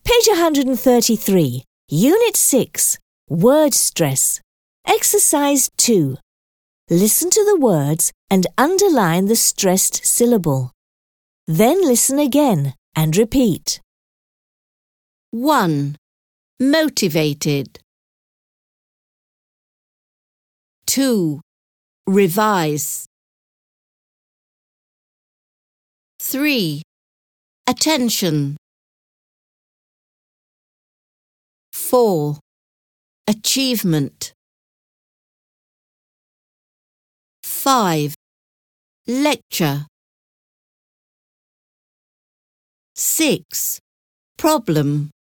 Page 133, Unit 6, Word Stress. Exercise 2. Listen to the words and underline the stressed syllable. Then listen again and repeat. 1. Motivated. 2. Revise. 3. Attention. 4. Achievement. 5. Lecture. 6. Problem.